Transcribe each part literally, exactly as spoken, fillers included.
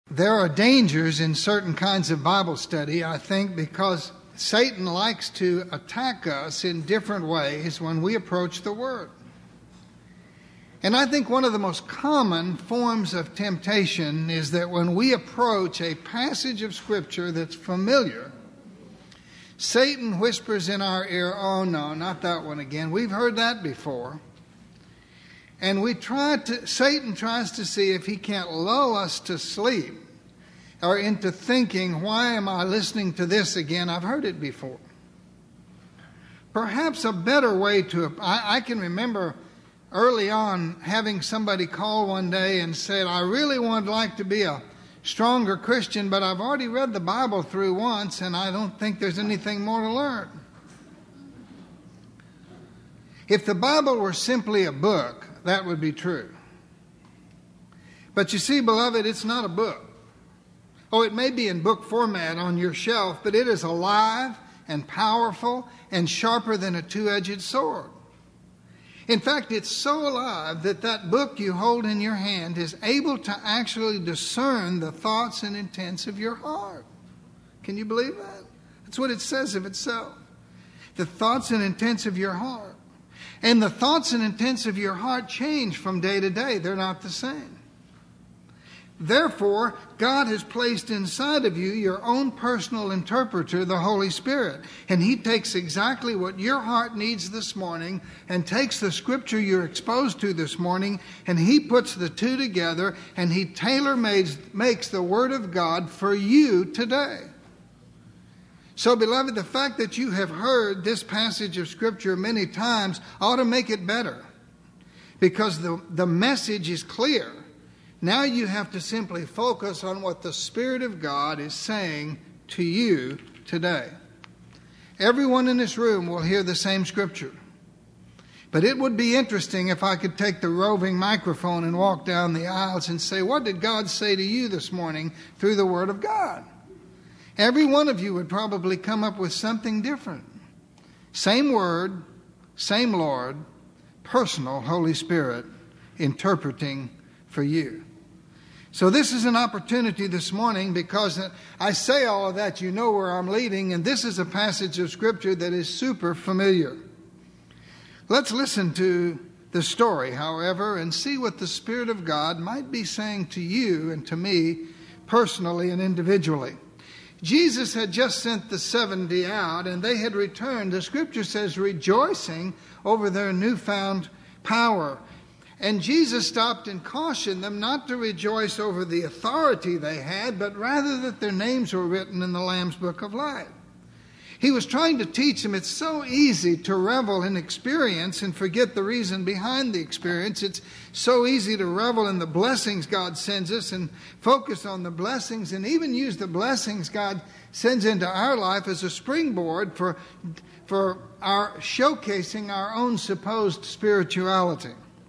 There are dangers in certain kinds of Bible study, I think, because Satan likes to attack us in different ways when we approach the Word. And I think one of the most common forms of temptation is that when we approach a passage of Scripture that's familiar, Satan whispers in our ear, "Oh no, not that one again. We've heard that before." And we try to, Satan tries to see if he can't lull us to sleep or into thinking, "Why am I listening to this again? I've heard it before." Perhaps a better way to, I, I can remember early on having somebody call one day and said, "I really would like to be a stronger Christian, but I've already read the Bible through once and I don't think there's anything more to learn." If the Bible were simply a book, that would be true. But you see, beloved, it's not a book. Oh, it may be in book format on your shelf, but it is alive and powerful and sharper than a two-edged sword. In fact, it's so alive that that book you hold in your hand is able to actually discern the thoughts and intents of your heart. Can you believe that? That's what it says of itself. The thoughts and intents of your heart. And the thoughts and intents of your heart change from day to day. They're not the same. Therefore, God has placed inside of you your own personal interpreter, the Holy Spirit. And He takes exactly what your heart needs this morning and takes the Scripture you're exposed to this morning, and He puts the two together, and He tailor-makes the Word of God for you today. So, beloved, the fact that you have heard this passage of Scripture many times ought to make it better, because the, the message is clear. Now you have to simply focus on what the Spirit of God is saying to you today. Everyone in this room will hear the same Scripture. But it would be interesting if I could take the roving microphone and walk down the aisles and say, "What did God say to you this morning through the Word of God?" Every one of you would probably come up with something different. Same Word, same Lord, personal Holy Spirit interpreting for you. So this is an opportunity this morning, because I say all of that, you know where I'm leading, and this is a passage of Scripture that is super familiar. Let's listen to the story, however, and see what the Spirit of God might be saying to you and to me personally and individually. Jesus had just sent the seventy out, and they had returned, the Scripture says, rejoicing over their newfound power. And Jesus stopped and cautioned them not to rejoice over the authority they had, but rather that their names were written in the Lamb's Book of Life. He was trying to teach them it's so easy to revel in experience and forget the reason behind the experience. It's so easy to revel in the blessings God sends us and focus on the blessings, and even use the blessings God sends into our life as a springboard for, for our showcasing our own supposed spirituality.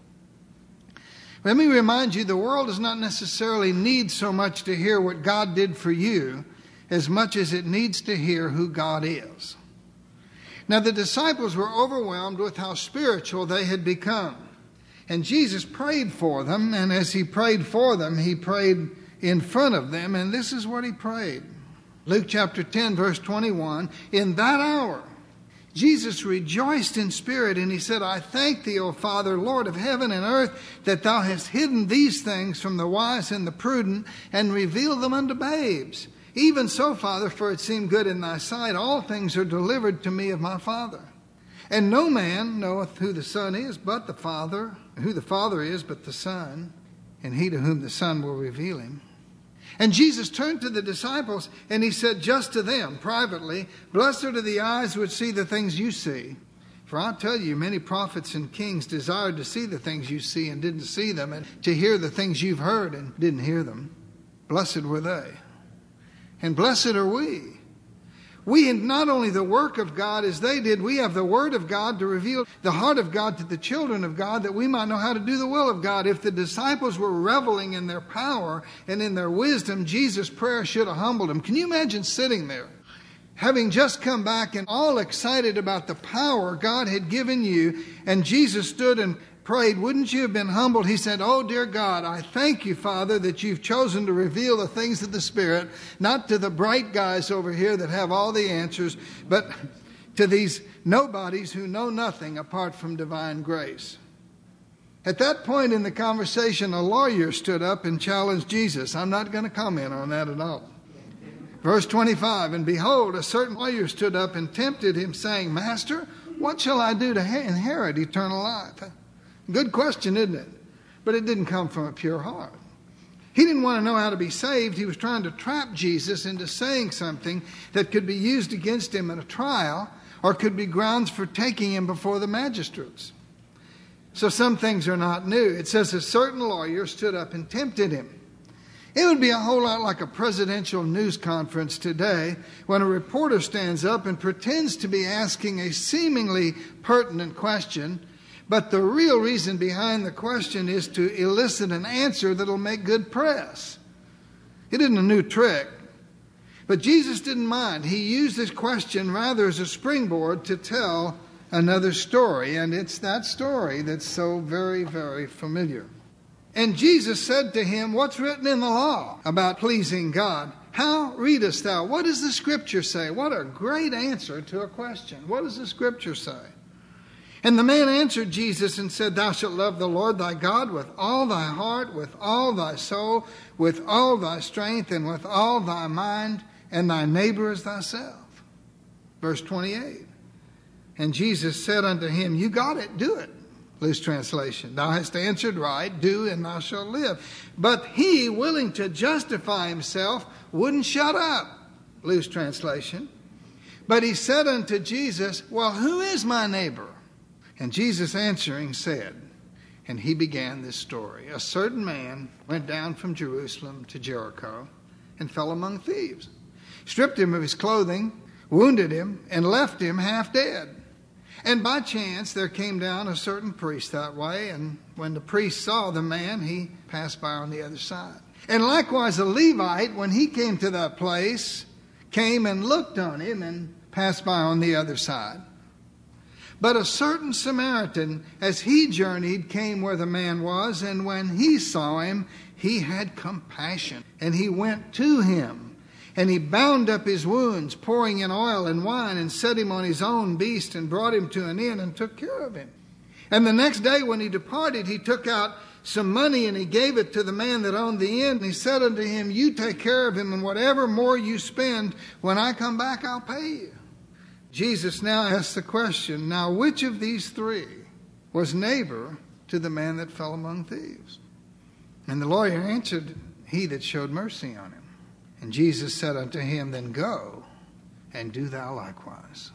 Let me remind you, the world does not necessarily need so much to hear what God did for you as much as it needs to hear who God is. Now, the disciples were overwhelmed with how spiritual they had become. And Jesus prayed for them, and as He prayed for them, He prayed in front of them, and this is what He prayed. Luke chapter ten, verse twenty-one, "In that hour, Jesus rejoiced in spirit, and He said, I thank Thee, O Father, Lord of heaven and earth, that Thou hast hidden these things from the wise and the prudent, and revealed them unto babes. Even so, Father, for it seemed good in Thy sight, all things are delivered to me of my Father. And no man knoweth who the Son is but the Father, who the Father is but the Son, and he to whom the Son will reveal Him." And Jesus turned to the disciples and He said just to them privately, "Blessed are the eyes which see the things you see. For I tell you, many prophets and kings desired to see the things you see and didn't see them, and to hear the things you've heard and didn't hear them. Blessed were they. And blessed are we. We have not only the work of God as they did, we have the Word of God to reveal the heart of God to the children of God, that we might know how to do the will of God." If the disciples were reveling in their power and in their wisdom, Jesus' prayer should have humbled them. Can you imagine sitting there, having just come back and all excited about the power God had given you, and Jesus stood and prayed, wouldn't you have been humbled? He said, oh, dear God, I thank you, Father, that you've chosen to reveal the things of the Spirit, not to the bright guys over here that have all the answers, but to these nobodies who know nothing apart from divine grace. At that point in the conversation, a lawyer stood up and challenged Jesus. I'm not going to comment on that at all. Verse twenty-five, and behold, a certain lawyer stood up and tempted him, saying, Master, what shall I do to inherit eternal life? Good question, isn't it? But it didn't come from a pure heart. He didn't want to know how to be saved. He was trying to trap Jesus into saying something that could be used against him in a trial or could be grounds for taking him before the magistrates. So some things are not new. It says a certain lawyer stood up and tempted him. It would be a whole lot like a presidential news conference today when a reporter stands up and pretends to be asking a seemingly pertinent question, but the real reason behind the question is to elicit an answer that'll make good press. It isn't a new trick. But Jesus didn't mind. He used this question rather as a springboard to tell another story, and it's that story that's so very, very familiar. And Jesus said to him, what's written in the law about pleasing God? How readest thou? What does the Scripture say? What a great answer to a question. What does the Scripture say? And the man answered Jesus and said, thou shalt love the Lord thy God with all thy heart, with all thy soul, with all thy strength, and with all thy mind, and thy neighbor as thyself. Verse twenty-eight. And Jesus said unto him, you got it, do it. Loose translation. Thou hast answered right, do, and thou shalt live. But he, willing to justify himself, wouldn't shut up. Loose translation. But he said unto Jesus, well, who is my neighbor? And Jesus answering said, and he began this story. A certain man went down from Jerusalem to Jericho and fell among thieves, stripped him of his clothing, wounded him, and left him half dead. And by chance there came down a certain priest that way, and when the priest saw the man, he passed by on the other side. And likewise a Levite, when he came to that place, came and looked on him and passed by on the other side. But a certain Samaritan, as he journeyed, came where the man was, and when he saw him, he had compassion, and he went to him. And he bound up his wounds, pouring in oil and wine, and set him on his own beast, and brought him to an inn, and took care of him. And the next day when he departed, he took out some money, and he gave it to the man that owned the inn. And he said unto him, you take care of him, and whatever more you spend, when I come back, I'll pay you. Jesus now asks the question, now which of these three was neighbor to the man that fell among thieves? And the lawyer answered, he that showed mercy on him. And Jesus said unto him, then go, and do thou likewise.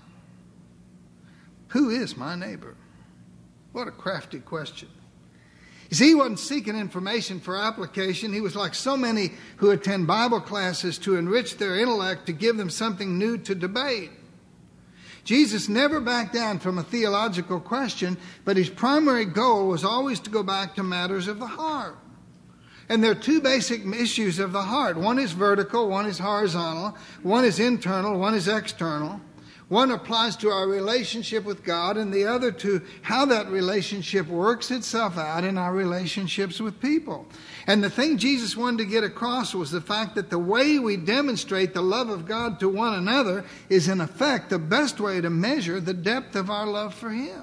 Who is my neighbor? What a crafty question. You see, he wasn't seeking information for application. He was like so many who attend Bible classes to enrich their intellect, to give them something new to debate. Jesus never backed down from a theological question, but his primary goal was always to go back to matters of the heart. And there are two basic issues of the heart. One is vertical, one is horizontal, one is internal, one is external. One applies to our relationship with God, and the other to how that relationship works itself out in our relationships with people. And the thing Jesus wanted to get across was the fact that the way we demonstrate the love of God to one another is, in effect, the best way to measure the depth of our love for Him.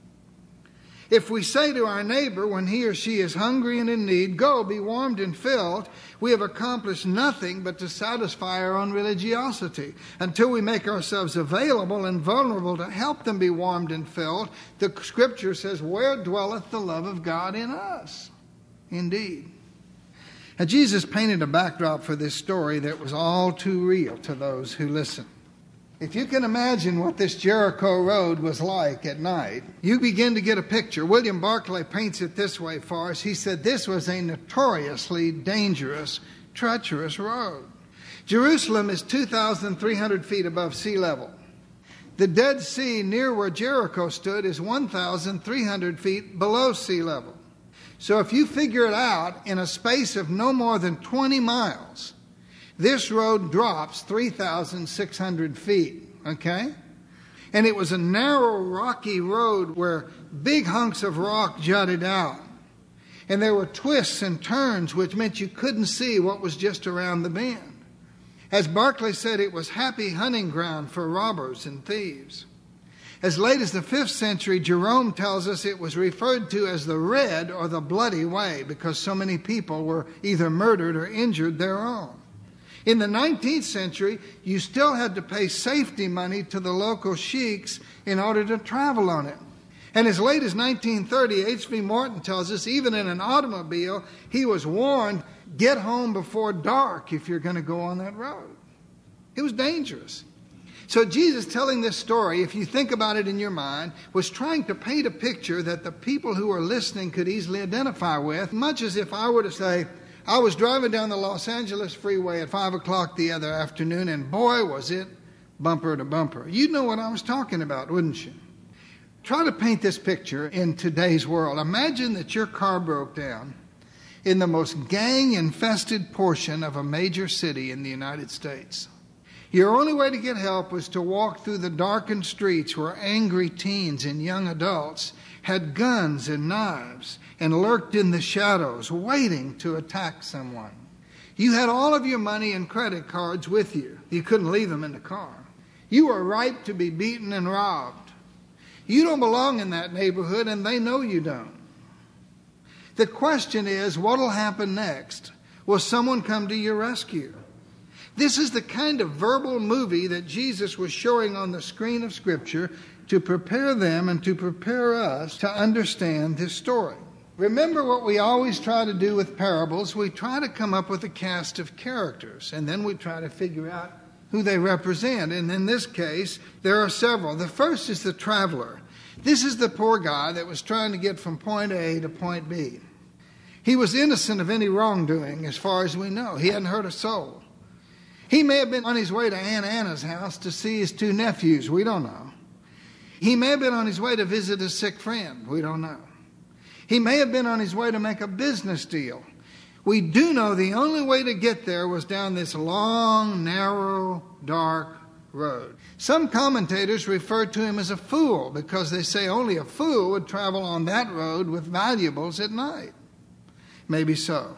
If we say to our neighbor when he or she is hungry and in need, go, be warmed and filled, we have accomplished nothing but to satisfy our own religiosity. Until we make ourselves available and vulnerable to help them be warmed and filled, the Scripture says, where dwelleth the love of God in us? Indeed. Now, Jesus painted a backdrop for this story that was all too real to those who listened. If you can imagine what this Jericho road was like at night, you begin to get a picture. William Barclay paints it this way for us. He said this was a notoriously dangerous, treacherous road. Jerusalem is two thousand three hundred feet above sea level. The Dead Sea near where Jericho stood is one thousand three hundred feet below sea level. So if you figure it out, in a space of no more than twenty miles, this road drops three thousand six hundred feet, okay? And it was a narrow, rocky road where big hunks of rock jutted out. And there were twists and turns, which meant you couldn't see what was just around the bend. As Barclay said, it was happy hunting ground for robbers and thieves. As late as the fifth century, Jerome tells us it was referred to as the Red or the Bloody Way because so many people were either murdered or injured thereon. In the nineteenth century, you still had to pay safety money to the local sheiks in order to travel on it. And as late as nineteen thirty, H V Morton tells us, even in an automobile, he was warned, get home before dark if you're going to go on that road. It was dangerous. So Jesus telling this story, if you think about it in your mind, was trying to paint a picture that the people who were listening could easily identify with, much as if I were to say, I was driving down the Los Angeles freeway at five o'clock the other afternoon, and boy, was it bumper to bumper. You'd know what I was talking about, wouldn't you? Try to paint this picture in today's world. Imagine that your car broke down in the most gang-infested portion of a major city in the United States. Your only way to get help was to walk through the darkened streets where angry teens and young adults had guns and knives and lurked in the shadows waiting to attack someone. You had all of your money and credit cards with you. You couldn't leave them in the car. You were ripe to be beaten and robbed. You don't belong in that neighborhood, and they know you don't. The question is, what will happen next? Will someone come to your rescue? This is the kind of verbal movie that Jesus was showing on the screen of Scripture to prepare them and to prepare us to understand this story. Remember what we always try to do with parables. We try to come up with a cast of characters, and then we try to figure out who they represent. And in this case, there are several. The first is the traveler. This is the poor guy that was trying to get from point A to point B. He was innocent of any wrongdoing as far as we know. He hadn't hurt a soul. He may have been on his way to Aunt Anna's house to see his two nephews. We don't know. He may have been on his way to visit a sick friend. We don't know. He may have been on his way to make a business deal. We do know the only way to get there was down this long, narrow, dark road. Some commentators refer to him as a fool because they say only a fool would travel on that road with valuables at night. Maybe so.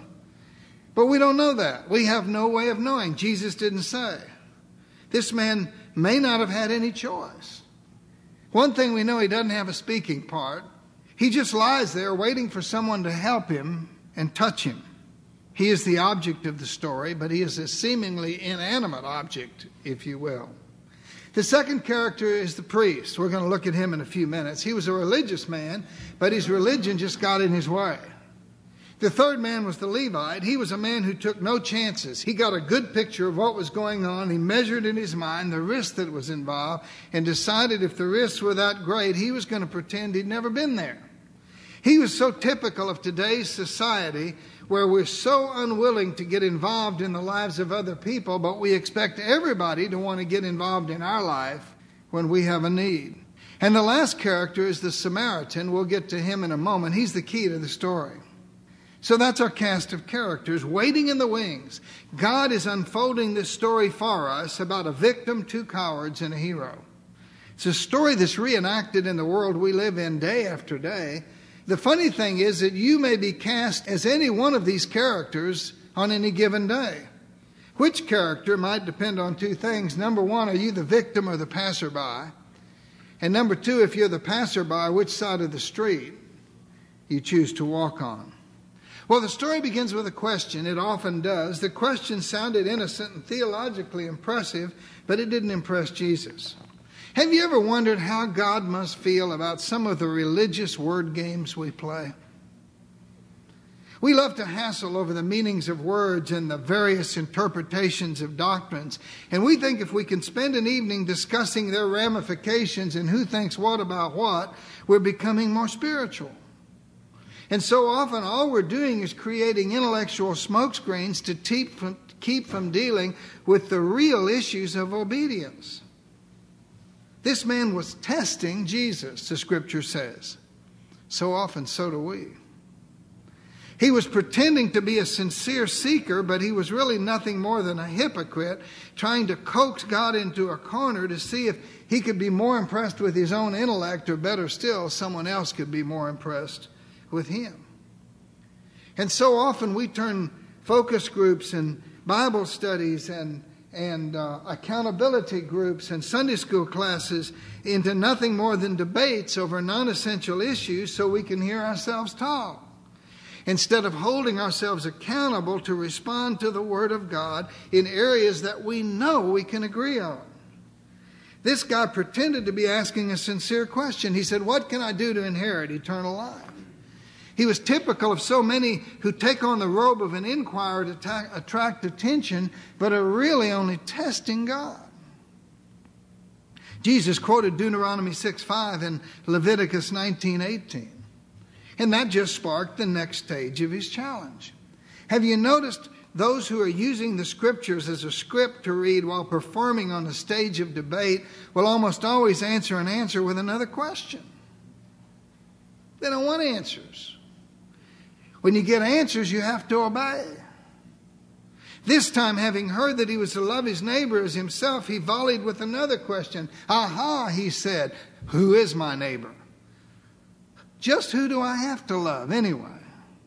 But we don't know that. We have no way of knowing. Jesus didn't say. This man may not have had any choice. One thing we know, he doesn't have a speaking part. He just lies there waiting for someone to help him and touch him. He is the object of the story, but he is a seemingly inanimate object, if you will. The second character is the priest. We're going to look at him in a few minutes. He was a religious man, but his religion just got in his way. The third man was the Levite. He was a man who took no chances. He got a good picture of what was going on. He measured in his mind the risk that was involved and decided if the risks were that great, he was going to pretend he'd never been there. He was so typical of today's society where we're so unwilling to get involved in the lives of other people, but we expect everybody to want to get involved in our life when we have a need. And the last character is the Samaritan. We'll get to him in a moment. He's the key to the story. So that's our cast of characters waiting in the wings. God is unfolding this story for us about a victim, two cowards, and a hero. It's a story that's reenacted in the world we live in day after day. The funny thing is that you may be cast as any one of these characters on any given day. Which character might depend on two things. Number one, are you the victim or the passerby? And number two, if you're the passerby, which side of the street you choose to walk on? Well, the story begins with a question. It often does. The question sounded innocent and theologically impressive, but it didn't impress Jesus. Have you ever wondered how God must feel about some of the religious word games we play? We love to hassle over the meanings of words and the various interpretations of doctrines, and we think if we can spend an evening discussing their ramifications and who thinks what about what, we're becoming more spiritual. And so often all we're doing is creating intellectual smokescreens to keep from, keep from dealing with the real issues of obedience. This man was testing Jesus, the Scripture says. So often, so do we. He was pretending to be a sincere seeker, but he was really nothing more than a hypocrite, trying to coax God into a corner to see if he could be more impressed with his own intellect, or better still, someone else could be more impressed with him. And so often we turn focus groups and Bible studies and and uh, accountability groups and Sunday school classes into nothing more than debates over non-essential issues so we can hear ourselves talk, instead of holding ourselves accountable to respond to the Word of God in areas that we know we can agree on. This guy pretended to be asking a sincere question. He said, "What can I do to inherit eternal life?" He was typical of so many who take on the robe of an inquirer to ta- attract attention, but are really only testing God. Jesus quoted Deuteronomy six five and Leviticus nineteen eighteen. And that just sparked the next stage of his challenge. Have you noticed those who are using the scriptures as a script to read while performing on a stage of debate will almost always answer an answer with another question? They don't want answers. When you get answers, you have to obey. This time, having heard that he was to love his neighbor as himself, he volleyed with another question. "Aha," he said, "who is my neighbor? Just who do I have to love anyway?"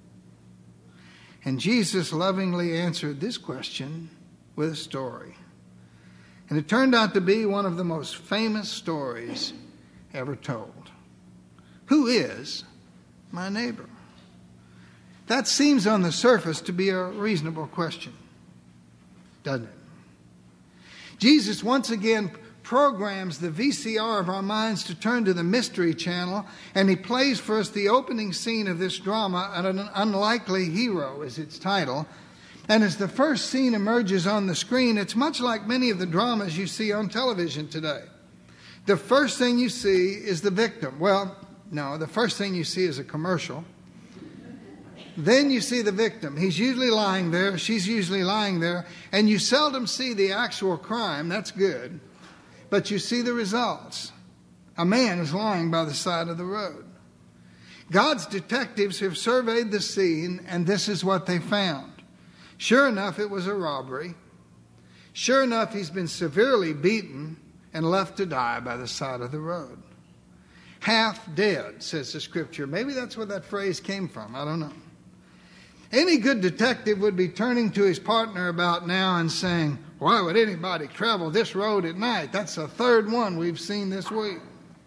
And Jesus lovingly answered this question with a story. And it turned out to be one of the most famous stories ever told. Who is my neighbor? That seems on the surface to be a reasonable question, doesn't it? Jesus once again programs the V C R of our minds to turn to the Mystery Channel, and he plays for us the opening scene of this drama, An Unlikely Hero is its title. And as the first scene emerges on the screen, it's much like many of the dramas you see on television today. The first thing you see is the victim. Well, no, the first thing you see is a commercial. Then you see the victim. He's usually lying there. She's usually lying there. And you seldom see the actual crime. That's good. But you see the results. A man is lying by the side of the road. God's detectives have surveyed the scene, and this is what they found. Sure enough, it was a robbery. Sure enough, he's been severely beaten and left to die by the side of the road. Half dead, says the scripture. Maybe that's where that phrase came from. I don't know. Any good detective would be turning to his partner about now and saying, "Why would anybody travel this road at night? That's the third one we've seen this week."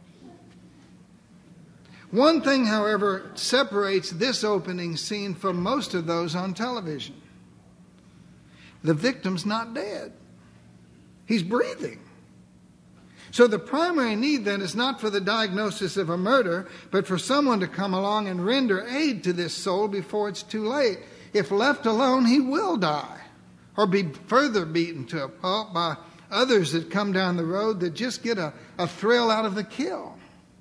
One thing, however, separates this opening scene from most of those on television. The victim's not dead. He's breathing. So the primary need then is not for the diagnosis of a murder, but for someone to come along and render aid to this soul before it's too late. If left alone, he will die or be further beaten to a pulp by others that come down the road that just get a, a thrill out of the kill.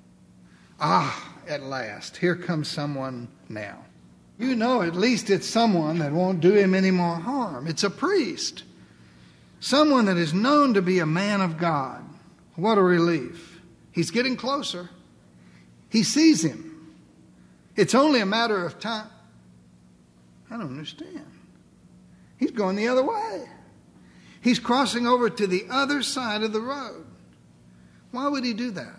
Ah, at last, here comes someone now. You know at least it's someone that won't do him any more harm. It's a priest. Someone that is known to be a man of God. What a relief. He's getting closer. He sees him. It's only a matter of time. I don't understand. He's going the other way. He's crossing over to the other side of the road. Why would he do that?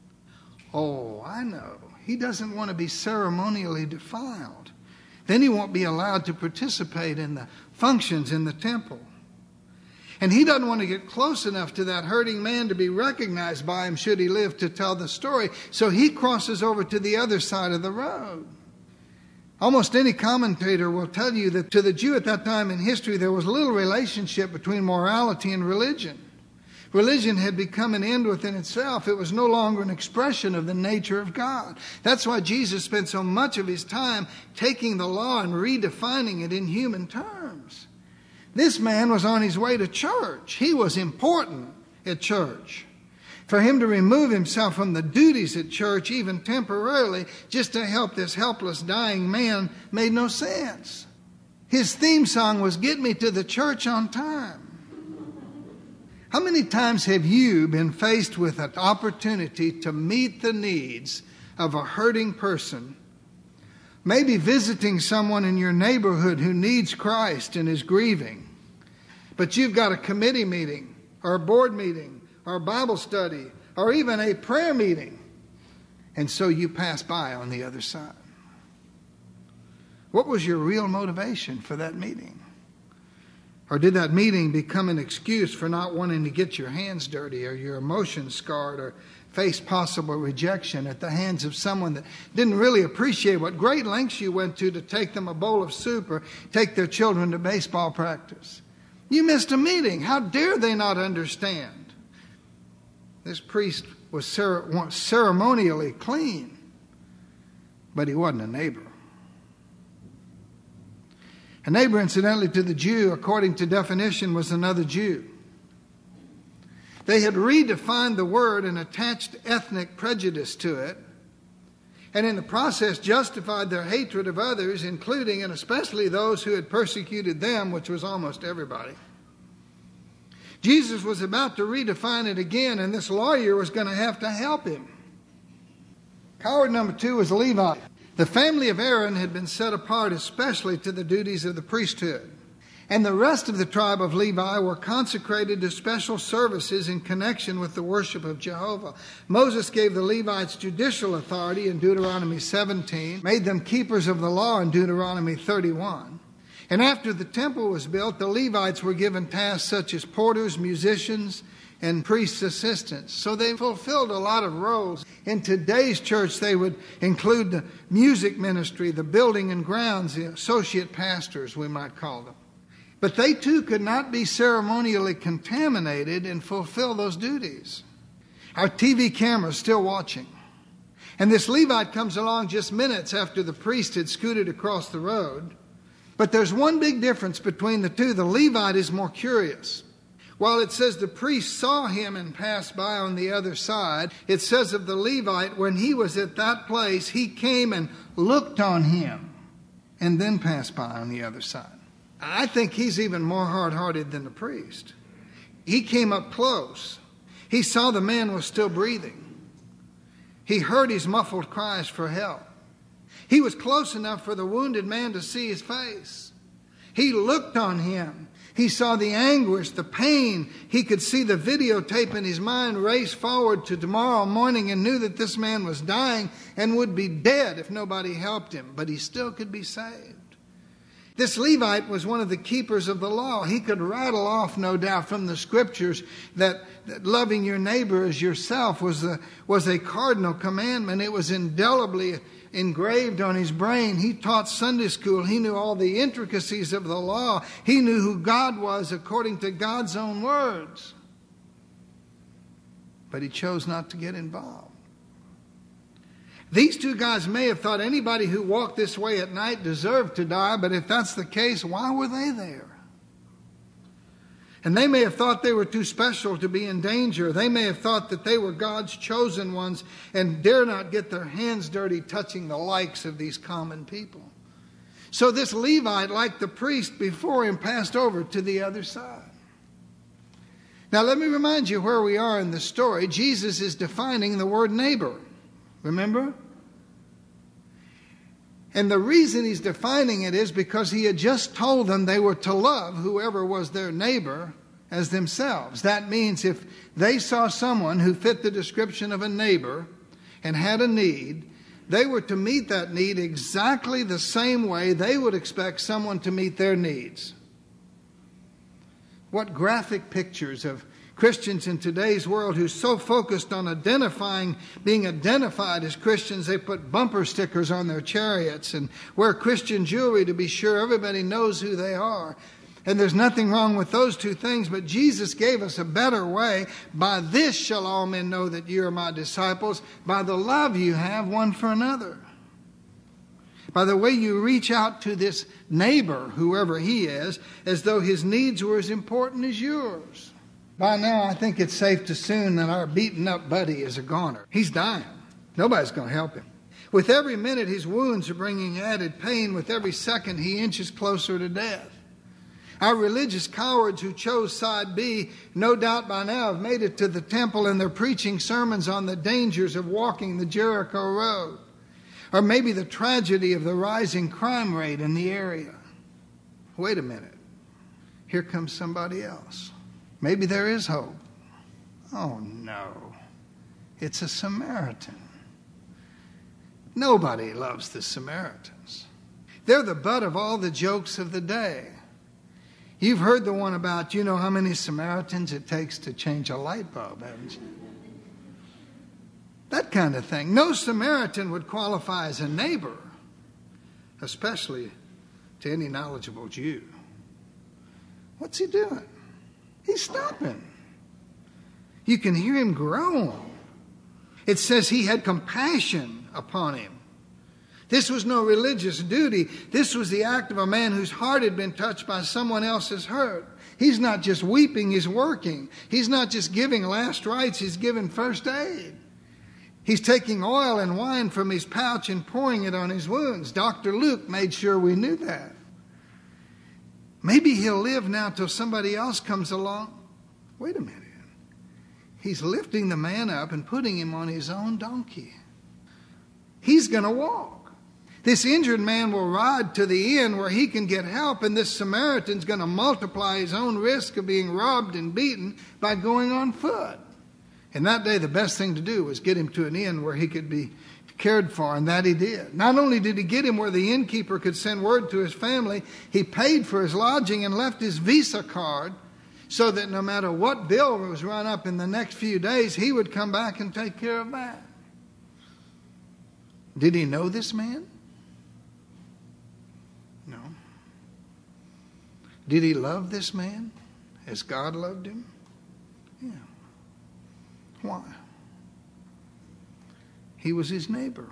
Oh, I know. He doesn't want to be ceremonially defiled. Then he won't be allowed to participate in the functions in the temple. And he doesn't want to get close enough to that hurting man to be recognized by him should he live to tell the story. So he crosses over to the other side of the road. Almost any commentator will tell you that to the Jew at that time in history, there was little relationship between morality and religion. Religion had become an end within itself. It was no longer an expression of the nature of God. That's why Jesus spent so much of his time taking the law and redefining it in human terms. This man was on his way to church. He was important at church. For him to remove himself from the duties at church, even temporarily, just to help this helpless, dying man, made no sense. His theme song was, "Get me to the church on time." How many times have you been faced with an opportunity to meet the needs of a hurting person Maybe visiting someone in your neighborhood who needs Christ and is grieving. But you've got a committee meeting or a board meeting or a Bible study or even a prayer meeting. And so you pass by on the other side. What was your real motivation for that meeting? Or did that meeting become an excuse for not wanting to get your hands dirty or your emotions scarred or face possible rejection at the hands of someone that didn't really appreciate what great lengths you went to to take them a bowl of soup or take their children to baseball practice? You missed a meeting. How dare they not understand? This priest was ceremonially clean, but he wasn't a neighbor. A neighbor, incidentally, to the Jew, according to definition, was another Jew. They had redefined the word and attached ethnic prejudice to it, and in the process justified their hatred of others, including and especially those who had persecuted them, which was almost everybody. Jesus was about to redefine it again, and this lawyer was going to have to help him. Coward number two was Levi. The family of Aaron had been set apart especially to the duties of the priesthood. And the rest of the tribe of Levi were consecrated to special services in connection with the worship of Jehovah. Moses gave the Levites judicial authority in Deuteronomy seventeen, made them keepers of the law in Deuteronomy thirty-one. And after the temple was built, the Levites were given tasks such as porters, musicians, and priests' assistants. So they fulfilled a lot of roles. In today's church, they would include the music ministry, the building and grounds, the associate pastors, we might call them. But they too could not be ceremonially contaminated and fulfill those duties. Our T V camera's still watching. And this Levite comes along just minutes after the priest had scooted across the road. But there's one big difference between the two. The Levite is more curious. While it says the priest saw him and passed by on the other side, it says of the Levite, when he was at that place, he came and looked on him and then passed by on the other side. I think he's even more hard-hearted than the priest. He came up close. He saw the man was still breathing. He heard his muffled cries for help. He was close enough for the wounded man to see his face. He looked on him. He saw the anguish, the pain. He could see the videotape in his mind race forward to tomorrow morning and knew that this man was dying and would be dead if nobody helped him. But he still could be saved. This Levite was one of the keepers of the law. He could rattle off, no doubt, from the scriptures that, that loving your neighbor as yourself was a, was a cardinal commandment. It was indelibly engraved on his brain. He taught Sunday school. He knew all the intricacies of the law. He knew who God was according to God's own words. But he chose not to get involved. These two guys may have thought anybody who walked this way at night deserved to die, but if that's the case, why were they there? And they may have thought they were too special to be in danger. They may have thought that they were God's chosen ones and dare not get their hands dirty touching the likes of these common people. So this Levite, like the priest before him, passed over to the other side. Now let me remind you where we are in the story. Jesus is defining the word neighbor. Remember? And the reason he's defining it is because he had just told them they were to love whoever was their neighbor as themselves. That means if they saw someone who fit the description of a neighbor and had a need, they were to meet that need exactly the same way they would expect someone to meet their needs. What graphic pictures of Christians in today's world who's so focused on identifying, being identified as Christians, they put bumper stickers on their chariots and wear Christian jewelry to be sure everybody knows who they are. And there's nothing wrong with those two things, but Jesus gave us a better way. By this shall all men know that you are my disciples, by the love you have one for another. By the way you reach out to this neighbor, whoever he is, as though his needs were as important as yours. By now, I think it's safe to assume that our beaten-up buddy is a goner. He's dying. Nobody's going to help him. With every minute, his wounds are bringing added pain. With every second, he inches closer to death. Our religious cowards who chose side B, no doubt by now have made it to the temple and they're preaching sermons on the dangers of walking the Jericho road. Or maybe the tragedy of the rising crime rate in the area. Wait a minute. Here comes somebody else. Maybe there is hope. Oh no. It's a Samaritan. Nobody loves the Samaritans. They're the butt of all the jokes of the day. You've heard the one about, you know how many Samaritans it takes to change a light bulb, haven't you? That kind of thing. No Samaritan would qualify as a neighbor, especially to any knowledgeable Jew. What's he doing? He's stopping. You can hear him groan. It says he had compassion upon him. This was no religious duty. This was the act of a man whose heart had been touched by someone else's hurt. He's not just weeping, he's working. He's not just giving last rites, he's giving first aid. He's taking oil and wine from his pouch and pouring it on his wounds. Doctor Luke made sure we knew that. Maybe he'll live now till somebody else comes along. Wait a minute. He's lifting the man up and putting him on his own donkey. He's going to walk. This injured man will ride to the inn where he can get help, and this Samaritan's going to multiply his own risk of being robbed and beaten by going on foot. And that day, the best thing to do was get him to an inn where he could be cared for, and that he did. Not only did he get him where the innkeeper could send word to his family, he paid for his lodging and left his Visa card so that no matter what bill was run up in the next few days, he would come back and take care of that. Did he know this man? No. Did he love this man as God loved him? Yeah. Why? He was his neighbor.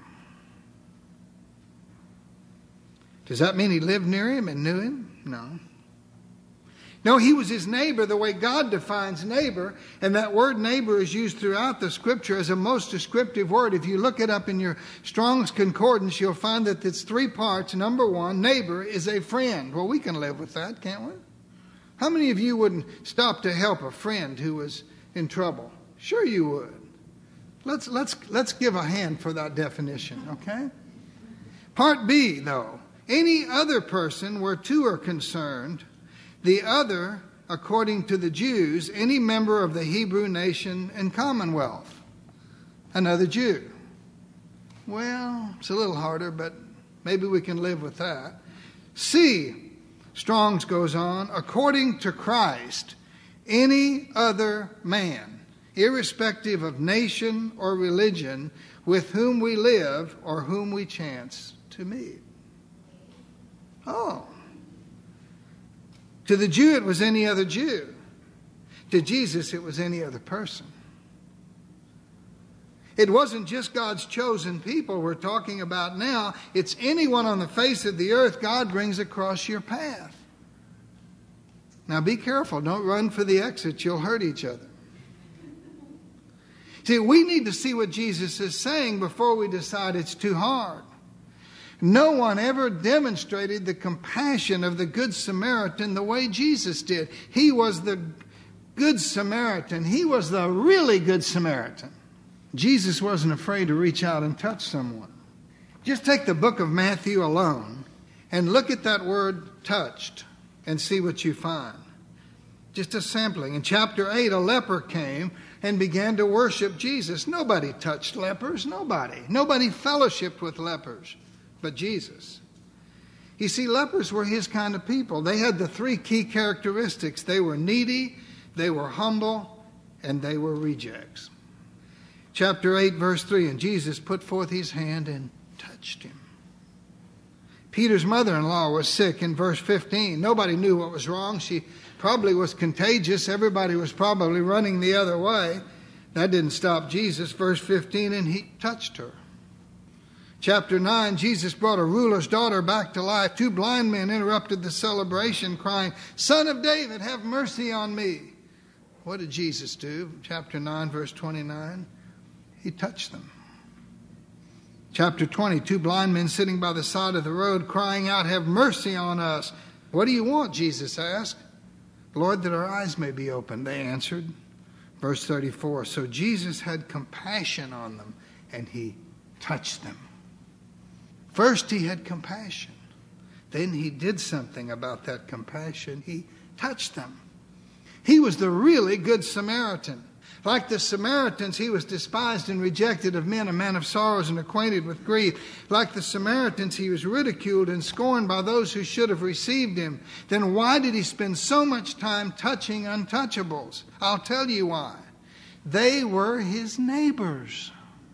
Does that mean he lived near him and knew him? No. No, he was his neighbor the way God defines neighbor, and that word neighbor is used throughout the Scripture as a most descriptive word. If you look it up in your Strong's Concordance, you'll find that it's three parts. Number one, neighbor is a friend. Well, we can live with that, can't we? How many of you wouldn't stop to help a friend who was in trouble? Sure you would. Let's, let's, let's give a hand for that definition, okay? Part B, though. Any other person where two are concerned, the other, according to the Jews, any member of the Hebrew nation and commonwealth. Another Jew. Well, it's a little harder, but maybe we can live with that. C, Strong's goes on, according to Christ, any other man, irrespective of nation or religion, with whom we live or whom we chance to meet. Oh. To the Jew, it was any other Jew. To Jesus, it was any other person. It wasn't just God's chosen people we're talking about now. It's anyone on the face of the earth God brings across your path. Now be careful. Don't run for the exit. You'll hurt each other. See, we need to see what Jesus is saying before we decide it's too hard. No one ever demonstrated the compassion of the Good Samaritan the way Jesus did. He was the Good Samaritan. He was the really Good Samaritan. Jesus wasn't afraid to reach out and touch someone. Just take the book of Matthew alone and look at that word touched and see what you find. Just a sampling. In chapter eight, a leper came and began to worship Jesus. Nobody touched lepers. Nobody. Nobody fellowshiped with lepers. But Jesus. You see, lepers were his kind of people. They had the three key characteristics. They were needy, they were humble, and they were rejects. Chapter eight, verse three, and Jesus put forth his hand and touched him. Peter's mother-in-law was sick in verse fifteen. Nobody knew what was wrong. She probably was contagious. Everybody was probably running the other way. That didn't stop Jesus. Verse fifteen, and he touched her. Chapter nine, Jesus brought a ruler's daughter back to life. Two blind men interrupted the celebration, crying, "Son of David, have mercy on me." What did Jesus do? Chapter nine, verse twenty-nine, he touched them. Chapter twenty, two blind men sitting by the side of the road, crying out, "Have mercy on us." "What do you want?" Jesus asked. "Lord, that our eyes may be opened," they answered. Verse thirty-four, so Jesus had compassion on them, and he touched them. First he had compassion. Then he did something about that compassion. He touched them. He was the really good Samaritan. Like the Samaritans, he was despised and rejected of men, a man of sorrows and acquainted with grief. Like the Samaritans, he was ridiculed and scorned by those who should have received him. Then why did he spend so much time touching untouchables? I'll tell you why. They were his neighbors.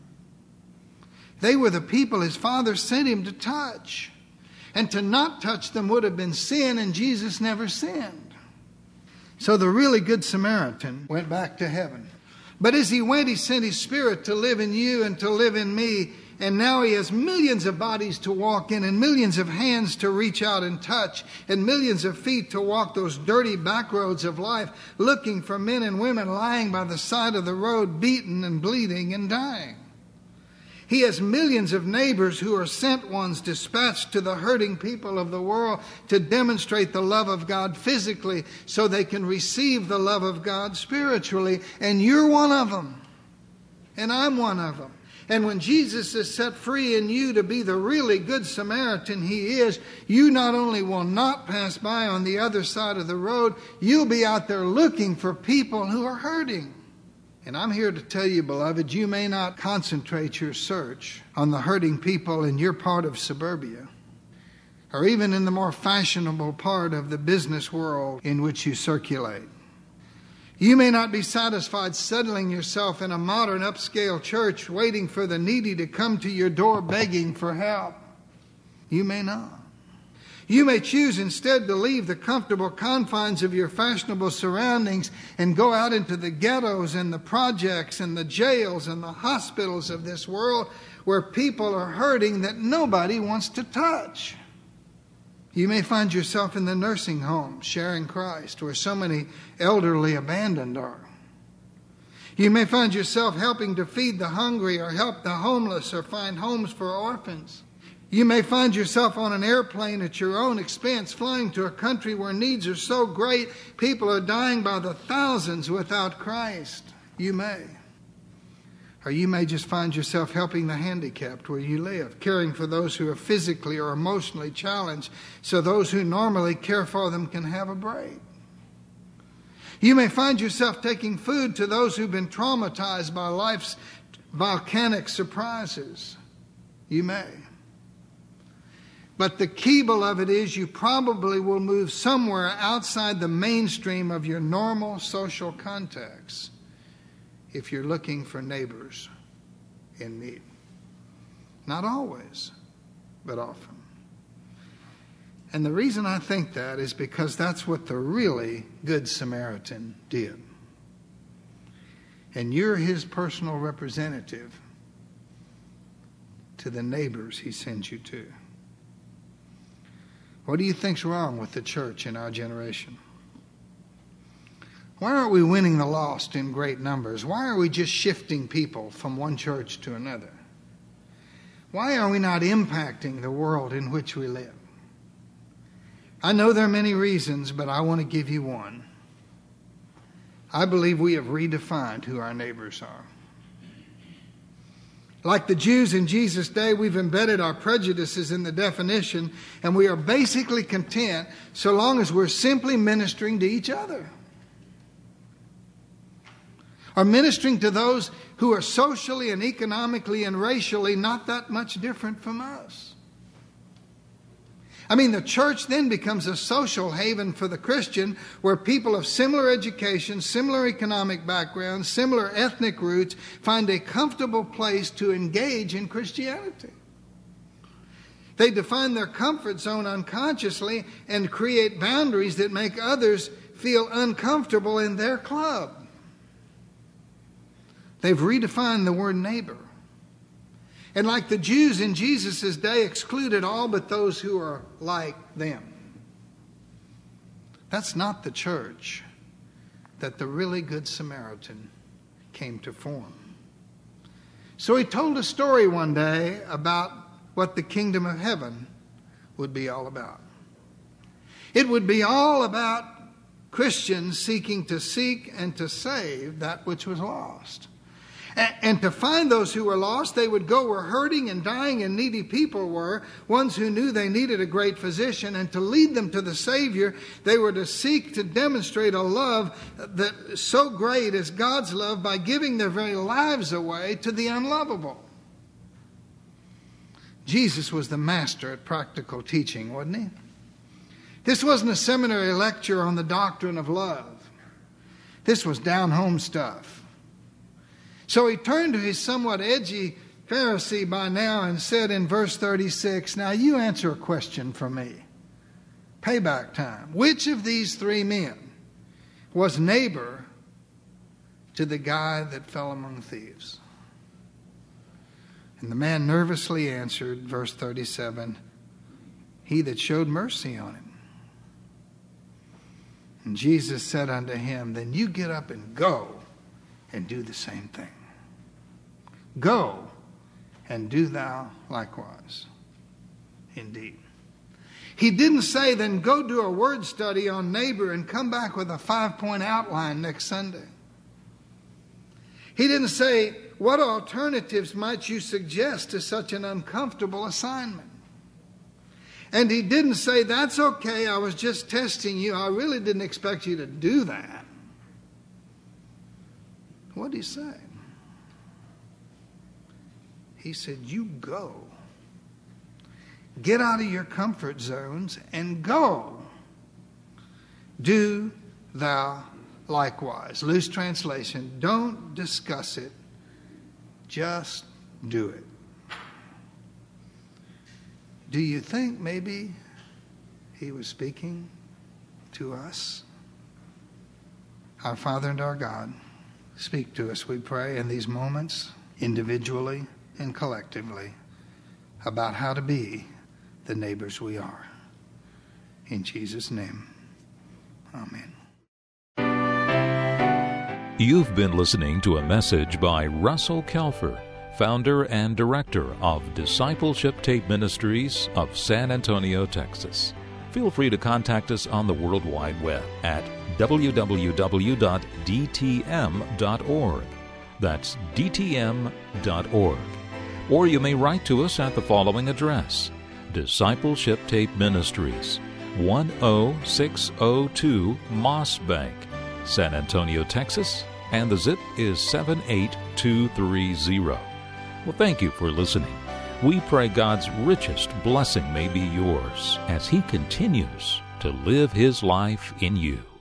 They were the people his Father sent him to touch. And to not touch them would have been sin, and Jesus never sinned. So the really good Samaritan went back to heaven. But as he went, he sent his Spirit to live in you and to live in me. And now he has millions of bodies to walk in, and millions of hands to reach out and touch, and millions of feet to walk those dirty back roads of life, looking for men and women lying by the side of the road, beaten and bleeding and dying. He has millions of neighbors who are sent ones dispatched to the hurting people of the world to demonstrate the love of God physically so they can receive the love of God spiritually. And you're one of them. And I'm one of them. And when Jesus is set free in you to be the really good Samaritan he is, you not only will not pass by on the other side of the road, you'll be out there looking for people who are hurting. And I'm here to tell you, beloved, you may not concentrate your search on the hurting people in your part of suburbia, or even in the more fashionable part of the business world in which you circulate. You may not be satisfied settling yourself in a modern upscale church waiting for the needy to come to your door begging for help. You may not. You may choose instead to leave the comfortable confines of your fashionable surroundings and go out into the ghettos and the projects and the jails and the hospitals of this world where people are hurting that nobody wants to touch. You may find yourself in the nursing home sharing Christ where so many elderly abandoned are. You may find yourself helping to feed the hungry or help the homeless or find homes for orphans. You may find yourself on an airplane at your own expense, flying to a country where needs are so great, people are dying by the thousands without Christ. You may. Or you may just find yourself helping the handicapped where you live, caring for those who are physically or emotionally challenged, so those who normally care for them can have a break. You may find yourself taking food to those who've been traumatized by life's volcanic surprises. You may. But the key, beloved, is you probably will move somewhere outside the mainstream of your normal social context if you're looking for neighbors in need. Not always, but often. And the reason I think that is because that's what the really good Samaritan did. And you're his personal representative to the neighbors he sends you to. What do you think's wrong with the church in our generation? Why aren't we winning the lost in great numbers? Why are we just shifting people from one church to another? Why are we not impacting the world in which we live? I know there are many reasons, but I want to give you one. I believe we have redefined who our neighbors are. Like the Jews in Jesus' day, we've embedded our prejudices in the definition, and we are basically content so long as we're simply ministering to each other. Or ministering to those who are socially and economically and racially not that much different from us. I mean, the church then becomes a social haven for the Christian where people of similar education, similar economic backgrounds, similar ethnic roots find a comfortable place to engage in Christianity. They define their comfort zone unconsciously and create boundaries that make others feel uncomfortable in their club. They've redefined the word neighbor. And like the Jews in Jesus' day, excluded all but those who are like them. That's not the church that the really good Samaritan came to form. So he told a story one day about what the kingdom of heaven would be all about. It would be all about Christians seeking to seek and to save that which was lost. And to find those who were lost, they would go where hurting and dying and needy people were, ones who knew they needed a great physician. And to lead them to the Savior, they were to seek to demonstrate a love that so great as God's love by giving their very lives away to the unlovable. Jesus was the master at practical teaching, wasn't he? This wasn't a seminary lecture on the doctrine of love. This was down-home stuff. So he turned to his somewhat edgy Pharisee by now and said in verse thirty-six, "Now you answer a question for me. Payback time. Which of these three men was neighbor to the guy that fell among thieves?" And the man nervously answered, verse thirty-seven, "He that showed mercy on him." And Jesus said unto him, "Then you get up and go and do the same thing. Go and do thou likewise." Indeed. He didn't say, "Then go do a word study on neighbor and come back with a five-point outline next Sunday." He didn't say, "What alternatives might you suggest to such an uncomfortable assignment?" And he didn't say, "That's okay, I was just testing you. I really didn't expect you to do that." What did he say? He said, "You go. Get out of your comfort zones and go. Do thou likewise." Loose translation, don't discuss it. Just do it. Do you think maybe he was speaking to us? Our Father and our God, speak to us, we pray, in these moments, individually and collectively, about how to be the neighbors we are. In Jesus' name, amen. You've been listening to a message by Russell Kelfer, founder and director of Discipleship Tape Ministries of San Antonio, Texas. Feel free to contact us on the World Wide Web at w w w dot d t m dot org. That's d t m dot org. Or you may write to us at the following address: Discipleship Tape Ministries, one oh six oh two Moss Bank, San Antonio, Texas, and the zip is seven eight two three zero. Well, thank you for listening. We pray God's richest blessing may be yours as He continues to live His life in you.